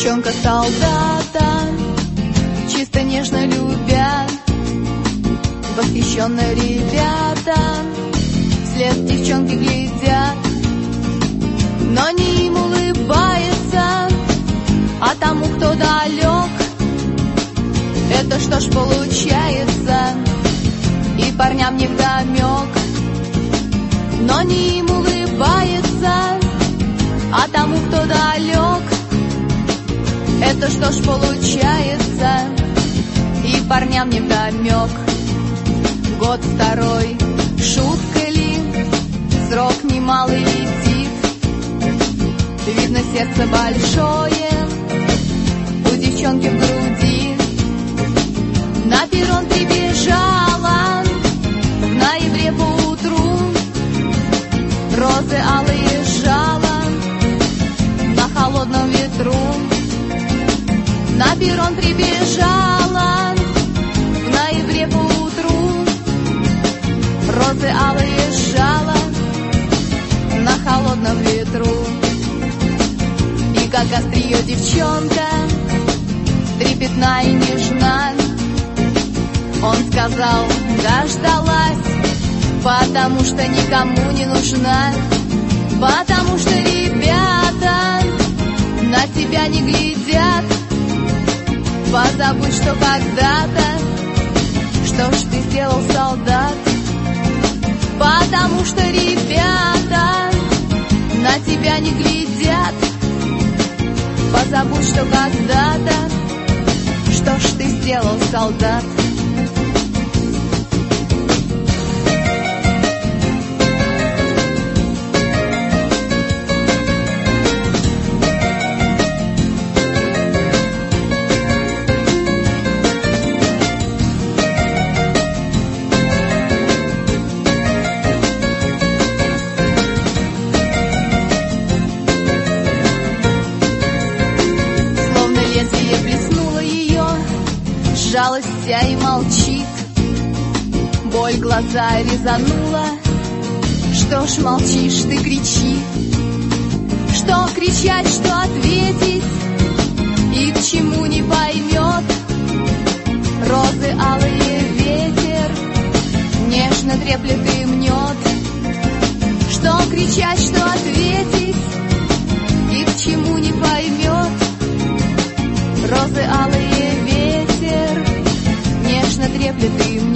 девчонка солдата, чисто нежно любя, восхищенно ребята вслед девчонки глядят, но не им улыбается, а тому, кто далек. Это что ж получается, и парням невдомек. Но не им улыбается, а тому, кто далек. Это что ж получается, и парням невдомек. Год второй, шутка ли, срок немалый летит. Видно, сердце большое у девчонки в груди. На перрон прибежала в ноябре поутру, розы алые жала на холодном ветру. На перрон прибежала в ноябре поутру, розы алые жала на холодном ветру. И как острие девчонка, трепетна и нежна, он сказал: дождалась, потому что никому не нужна, потому что ребята на тебя не глядят. Позабудь, что когда-то, что ж ты сделал, солдат, потому что ребята на тебя не глядят. Позабудь, что когда-то, что ж ты сделал, солдат. Жалостя и молчит, боль глаза резанула. Что ж молчишь, ты кричи. Что кричать, что ответить, и к чему не поймет. Розы алые ветер нежно треплет и мнет. Что кричать, что ответить, и к чему не поймет. Розы алые ветер нежно треплет и